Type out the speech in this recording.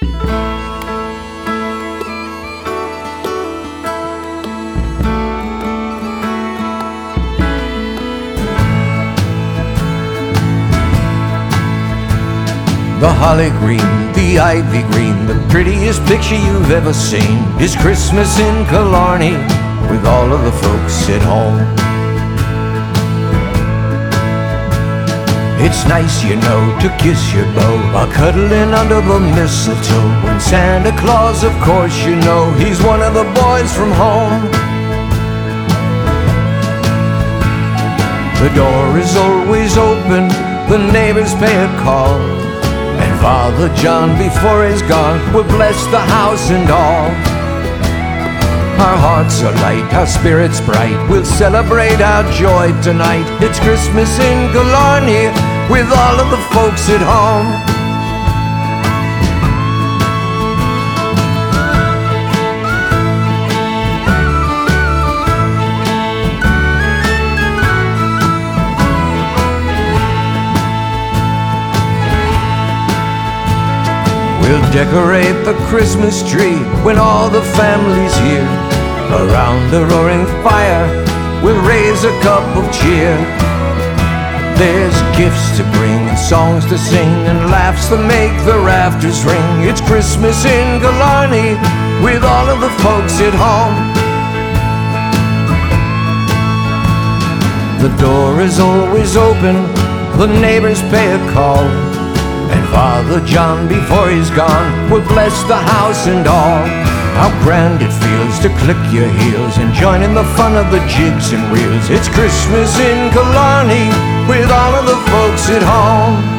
The holly green, the ivy green, the prettiest picture you've ever seen is Christmas in Killarney with all of the folks at home. It's nice, you know, to kiss your beau while cuddling under the mistletoe, when Santa Claus, of course, you know, he's one of the boys from home. The door is always open, the neighbors pay a call, and Father John, before he's gone, will bless the house and all. Our hearts are light, our spirits bright, we'll celebrate our joy tonight. It's Christmas in Killarney with all of the folks at home. We'll decorate the Christmas tree when all the family's here. Around the roaring fire, we'll raise a cup of cheer. There's gifts to bring and songs to sing and laughs to make the rafters ring. It's Christmas in Killarney with all of the folks at home. The door is always open, the neighbors pay a call, and Father John, before he's gone, will bless the house and all. How grand it feels to click your heels and join in the fun of the jigs and reels. It's Christmas in Killarney with all of the folks at home.